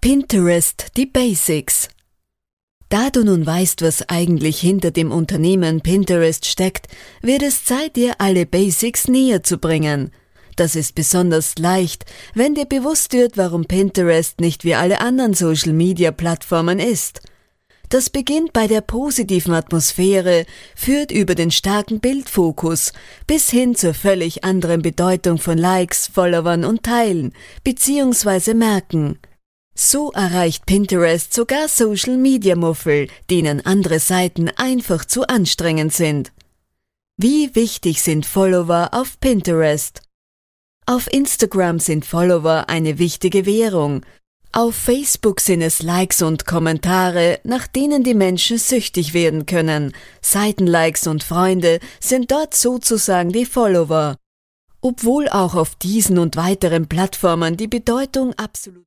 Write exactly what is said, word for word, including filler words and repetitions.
Pinterest, die Basics. Da du nun weißt, was eigentlich hinter dem Unternehmen Pinterest steckt, wird es Zeit, dir alle Basics näher zu bringen. Das ist besonders leicht, wenn dir bewusst wird, warum Pinterest nicht wie alle anderen Social-Media-Plattformen ist. Das beginnt bei der positiven Atmosphäre, führt über den starken Bildfokus bis hin zur völlig anderen Bedeutung von Likes, Followern und Teilen bzw. Merken. So erreicht Pinterest sogar Social-Media-Muffel, denen andere Seiten einfach zu anstrengend sind. Wie wichtig sind Follower auf Pinterest? Auf Instagram sind Follower eine wichtige Währung. Auf Facebook sind es Likes und Kommentare, nach denen die Menschen süchtig werden können. Seitenlikes und Freunde sind dort sozusagen die Follower. Obwohl auch auf diesen und weiteren Plattformen die Bedeutung absolut